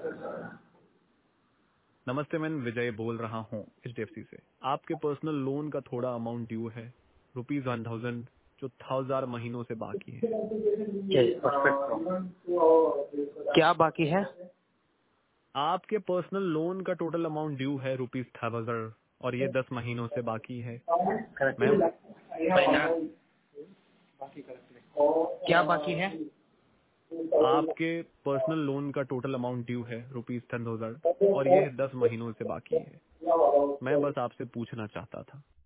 नमस्ते, मैं विजय बोल रहा हूँ HDFC से। आपके पर्सनल लोन का थोड़ा अमाउंट ड्यू है, ₹1000, जो 1000 महीनों से बाकी है। क्या बाकी है? आपके पर्सनल लोन का टोटल अमाउंट ड्यू है ₹1000 और ये 10 महीनों से बाकी है। मैम, क्या बाकी है? आपके पर्सनल लोन का टोटल अमाउंट ड्यू है ₹10,000 और ये 10 महीनों से बाकी है। मैं बस आपसे पूछना चाहता था।